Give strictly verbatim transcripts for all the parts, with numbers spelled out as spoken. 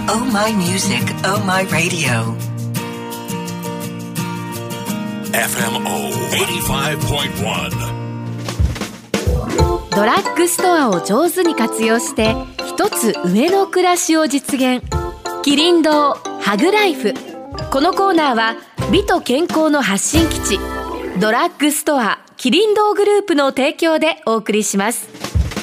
Oh My Music, Oh My Radio エフエムオー はちじゅうごてんいちドラッグストアを上手に活用して一つ上の暮らしを実現。キリン堂ハグライフ。このコーナーは美と健康の発信基地ドラッグストアキリン堂グループの提供でお送りします。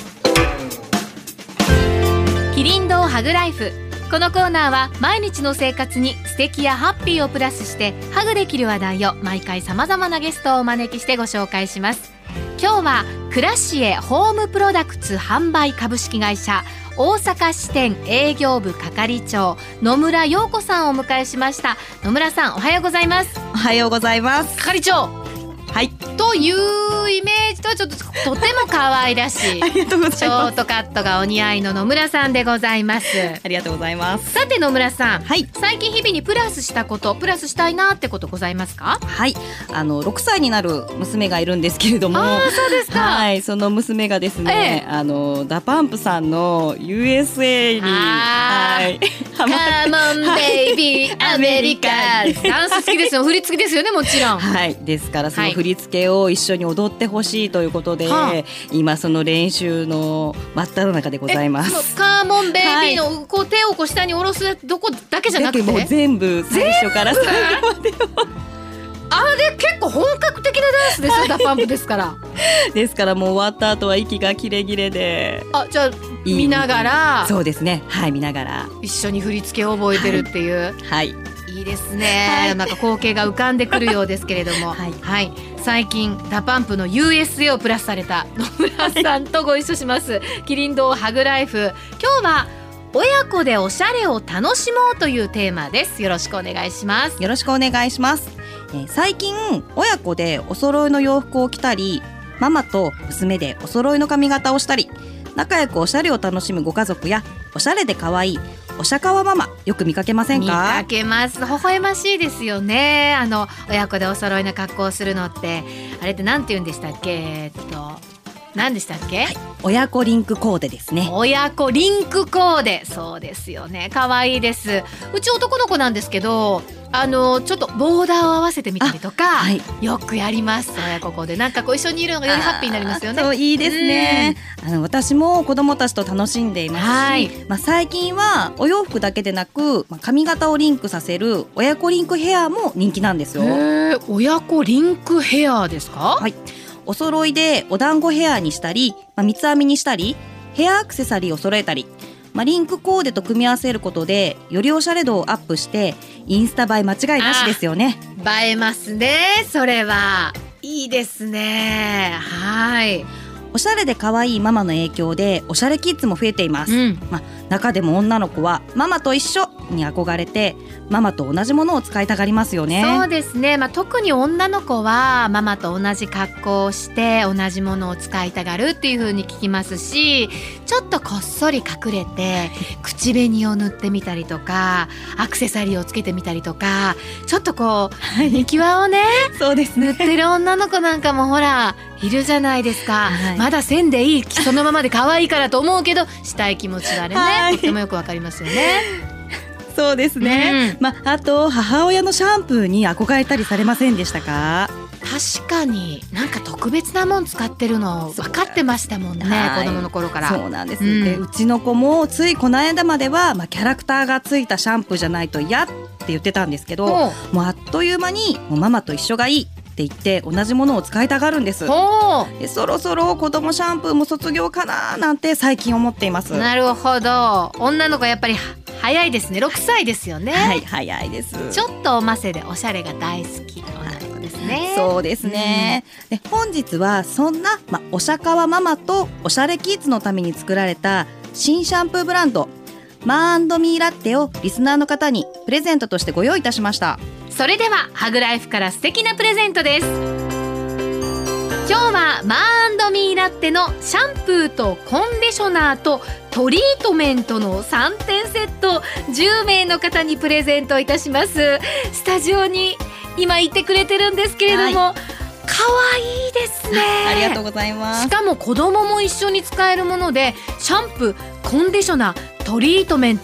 キリン堂ハグライフ。このコーナーは毎日の生活に素敵やハッピーをプラスしてハグできる話題を毎回さまざまなゲストをお招きしてご紹介します。今日はクラシエホームプロダクツ販売株式会社大阪支店営業部係長野村陽子さんをお迎えしました。野村さん、おはようございます。 おはようございます。 係長、はい、というイメージとはちょっととても可愛らしいありがとうございます。 ショートカットがお似合いの野村さんでございます。 ありがとうございます。 さて野村さん、 はい、 最近日々にプラスしたことプラスしたいなってことございますか？ はい、あのろくさいになる娘がいるんですけれども、 あ、そうですか。 はい、その娘がですね、ええ、あのダパンプさんの ユーエスエー に、はい、 カモンベイビーアメリカダンス好きですよ。振り付けですよね、もちろん。 はい、ですからその振り付けを一緒に踊ってほしいということで、はい、今その練習の真っ只中でございます。 カモンベイビーの、はい、こう手をこう下に下ろすどこだけじゃなくて、 もう全部最初から最後まであれ結構本格的なダンスですよ、はい、ダパンプですからですからもう終わった後は息が切れ切れで、 あ、じゃあ見ながら、 そうですね、はい、見ながら一緒に振り付けを覚えてるっていう、 はい、はい、 いいですね、はい、なんか光景が浮かんでくるようですけれども、はいはい、最近ダパンプの ユーエスエー をプラスされた野村さんとご一緒します、はい、キリン堂ハグライフ。今日は親子でおしゃれを楽しもうというテーマです。よろしくお願いします。 よろしくお願いします。えー、最近親子でお揃いの洋服を着たり、ママと娘でお揃いの髪型をしたり、仲良くおしゃれを楽しむご家族やおしゃれで可愛いおしゃかわママ、よく見かけませんか？ 見かけます。微笑ましいですよね。あの親子でお揃いの格好をするのって、あれってなんて言うんでしたっけ？えっと何でしたっけ？はい、 親子リンクコーデですね。 親子リンクコーデ、そうですよね。可愛いです。うち男の子なんですけど、あのちょっとボーダーを合わせてみたりとか、はい、よくやります。親子コーデ、なんかこう一緒にいるのがよりハッピーになりますよね。 そう、いいですね。あの私も子供たちと楽しんでいますし、はい、まあ、最近はお洋服だけでなく、まあ、髪型をリンクさせる親子リンクヘアも人気なんですよ。 へー、親子リンクヘアですか？ はい、お揃いでお団子ヘアにしたり、まあ、三つ編みにしたり、ヘアアクセサリーを揃えたり、まあ、リンクコーデと組み合わせることでよりおしゃれ度をアップしてインスタ映え間違いなしですよね。 映えますね。それはいいですね。はい、 おしゃれで可愛いママの影響でおしゃれキッズも増えています、うん、まあ、中でも女の子はママと一緒に憧れてママと同じものを使いたがりますよね。 そうですね、まあ、特に女の子はママと同じ格好をして同じものを使いたがるっていう風に聞きますし、ちょっとこっそり隠れて口紅を塗ってみたりとかアクセサリーをつけてみたりとか、ちょっとこうニキワをねそうですね、 塗ってる女の子なんかもほらいるじゃないですか、はい、まだせんでいい、そのままで可愛いからと思うけどしたい気持ちはあれね、はい、とてもよくわかりますよね。 そうですね、うん、まあ、あと母親のシャンプーに憧れたりされませんでしたか？ 確かになんか特別なもん使ってるの分かってましたもんね、子供の頃から。 そうなんです、うん、でうちの子もついこの間までは、まあ、キャラクターがついたシャンプーじゃないと嫌って言ってたんですけど、もうあっという間にもうママと一緒がいいって言って同じものを使いたがるんです。でそろそろ子供シャンプーも卒業かななんて最近思っています。 なるほど、女の子やっぱり早いですね。ろくさいですよね。 はい、早いです。 ちょっとおませでおしゃれが大好きな女の子ですね。 そうですね、うん、で本日はそんな、ま、おしゃかわママとおしゃれキッズのために作られた新シャンプーブランドマー&ミーラッテをリスナーの方にプレゼントとしてご用意いたしました。 それではハグライフから素敵なプレゼントです。今日はマー&ミーラッテのシャンプーとコンディショナーとトリートメントのさんてんセットじゅうめいの方にプレゼントいたします。スタジオに今いてくれてるんですけれども、はい、可愛いですね。 ありがとうございます。 しかも子供も一緒に使えるもので、シャンプー、コンディショナー、トリートメント、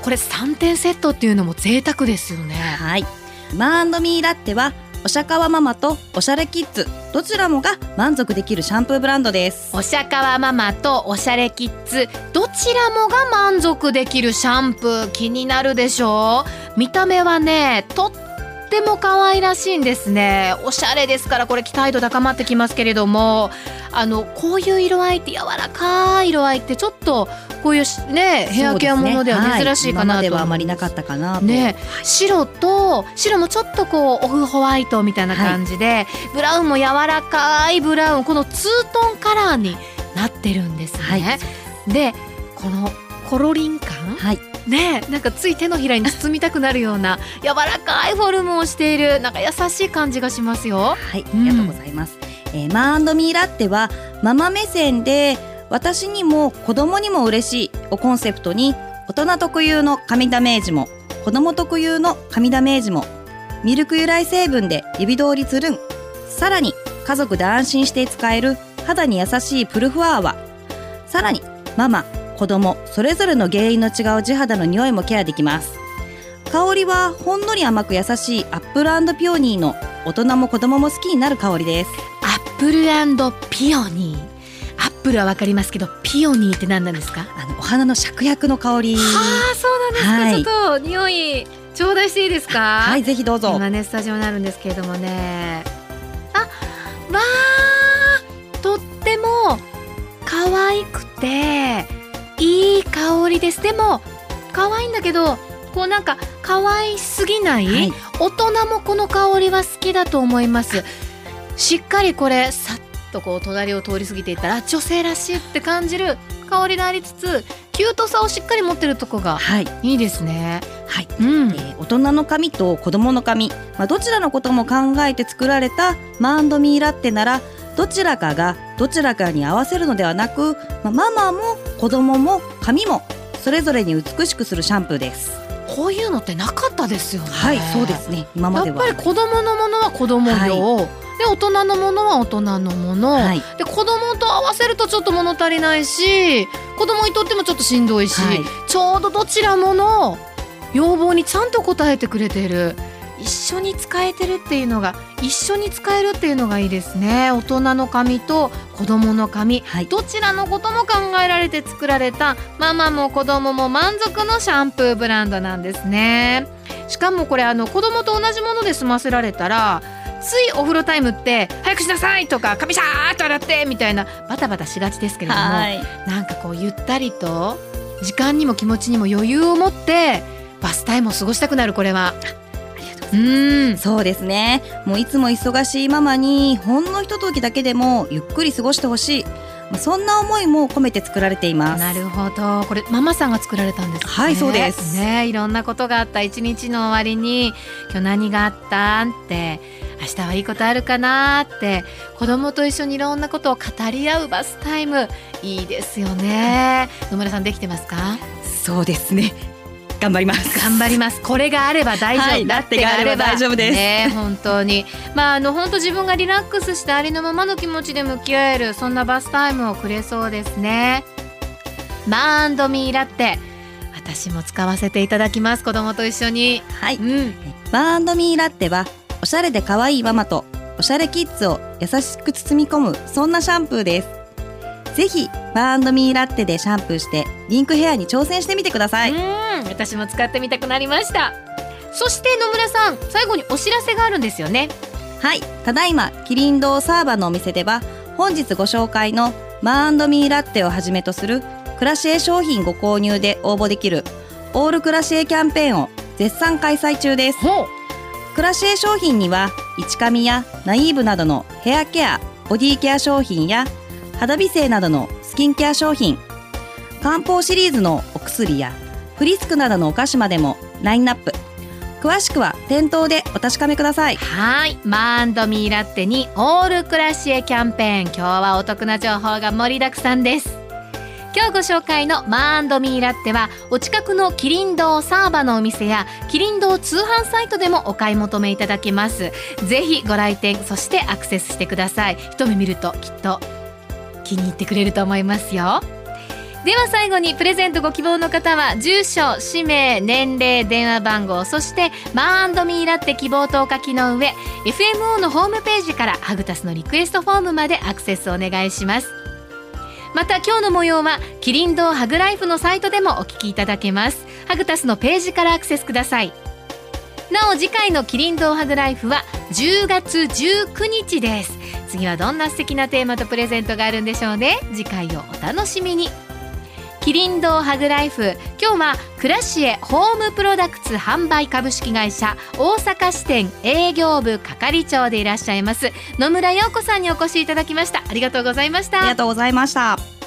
これさんてんセットっていうのも贅沢ですよね。 はい、マー&ミーラッテはおしゃかわママとおしゃれキッズどちらもが満足できるシャンプーブランドです。 おしゃかわママとおしゃれキッズどちらもが満足できるシャンプー、気になるでしょう。見た目はねとっても可愛らしいんですね。おしゃれですからこれ期待度高まってきますけれども、あのこういう色合いって柔らかい色合いってちょっとこういうねヘアケアものでは珍しいかなと、 はい、今まではあまりなかったかなと、 ね、白と白もちょっとこうオフホワイトみたいな感じで、はい、ブラウンも柔らかいブラウン、このツートンカラーになってるんですね、はい、でこのコロリン感、はいね、なんかつい手のひらに包みたくなるような柔らかいフォルムをしている、なんか優しい感じがしますよ。 はい、ありがとうございます、うんえー、マー&ミーラッテはママ目線で私にも子供にも嬉しいをコンセプトに、大人特有の髪ダメージも子供特有の髪ダメージもミルク由来成分で指通りつるん、さらに家族で安心して使える肌に優しいプルフアーワ、さらにママ子供それぞれの原因の違う地肌の匂いもケアできます。香りはほんのり甘く優しいアップル&ピオニーの大人も子供も好きになる香りです。 アップル&ピオニー、アップルはわかりますけどピオニーって何なんですか？ あのお花の芍薬の香り。 はあ、そうなんですか、はい、ちょっと匂い頂戴していいですか？ はい、ぜひどうぞ。 今ねスタジオになるんですけれどもね、あ、わーとっても可愛くていい香りです。でも可愛いんだけどこうなんか可愛すぎない、はい、大人もこの香りは好きだと思います。しっかりこれさっとこう隣を通り過ぎていったら女性らしいって感じる香りでありつつキュートさをしっかり持ってるとこがいいですね。 はい、はいうんえー、大人の髪と子供の髪、まあ、どちらのことも考えて作られたマー&ミーラッテならどちらかがどちらかに合わせるのではなく、まあ、ママも子供も髪もそれぞれに美しくするシャンプーです。 こういうのってなかったですよね。 はい、そうですね。今まではやっぱり子供のものは子供用、はい、で大人のものは大人のもの、はい、で子供と合わせるとちょっと物足りないし子供にとってもちょっとしんどいし、はい、ちょうどどちらもの要望にちゃんと応えてくれている、一緒に使えてるっていうのが一緒に使えるっていうのがいいですね。大人の髪と子供の髪、はい、どちらのことも考えられて作られたママも子供も満足のシャンプーブランドなんですね。しかもこれあの子供と同じもので済ませられたらついお風呂タイムって早くしなさいとか髪シャーッと洗ってみたいなバタバタしがちですけれども、はい、なんかこうゆったりと時間にも気持ちにも余裕を持ってバスタイムを過ごしたくなる。これはうんそうですね。もういつも忙しいママにほんのひとときだけでもゆっくり過ごしてほしい、そんな思いも込めて作られています。 なるほど。これママさんが作られたんですね。 はい、そうですね。いろんなことがあった一日の終わりに今日何があったって明日はいいことあるかなって子供と一緒にいろんなことを語り合うバスタイムいいですよね。野村さんできてますか？ そうですね、頑張ります頑張ります。これがあれば大丈夫、はい、 ラッテがあれば大丈夫です、 ね、本当にまああの本当自分がリラックスしてありのままの気持ちで向き合えるそんなバスタイムをくれそうですね。マー&ミーラッテ私も使わせていただきます。子供と一緒に。 はい、うん、マー&ミーラッテはおしゃれで可愛いママとおしゃれキッズを優しく包み込むそんなシャンプーです。ぜひマー&ミーラッテでシャンプーしてリンクヘアに挑戦してみてください。 うん、私も使ってみたくなりました。そして野村さん最後にお知らせがあるんですよね。 はい、ただいまキリン堂サーバのお店では本日ご紹介のマー&ミーラッテをはじめとするクラシエ商品ご購入で応募できるオールクラシエキャンペーンを絶賛開催中です。クラシエ商品には一髪やナイーブなどのヘアケアボディケア商品や肌美声などのスキンケア商品、漢方シリーズのお薬やフリスクなどのお菓子までもラインナップ。詳しくは店頭でお確かめください。 はい、マー&ミーラッテにオールクラシエキャンペーン、今日はお得な情報が盛りだくさんです。今日ご紹介のマー&ミーラッテはお近くのキリン堂サーバのお店やキリン堂通販サイトでもお買い求めいただけます。ぜひご来店そしてアクセスしてください。一目見るときっと気に入ってくれると思いますよ。 では最後にプレゼントご希望の方は住所、氏名、年齢、電話番号、そしてマー&ミーラって希望とお書きの上 エフエムオー のホームページからハグタスのリクエストフォームまでアクセスお願いします。また今日の模様はキリン堂ハグライフのサイトでもお聞きいただけます。ハグタスのページからアクセスください。なお次回のキリン堂ハグライフはじゅうがつじゅうくにちです。次はどんな素敵なテーマとプレゼントがあるんでしょうね。次回をお楽しみに。キリン堂ハグライフ、今日はクラシエホームプロダクツ販売株式会社大阪支店営業部係長でいらっしゃいます野村陽子さんにお越しいただきました。ありがとうございました。 ありがとうございました。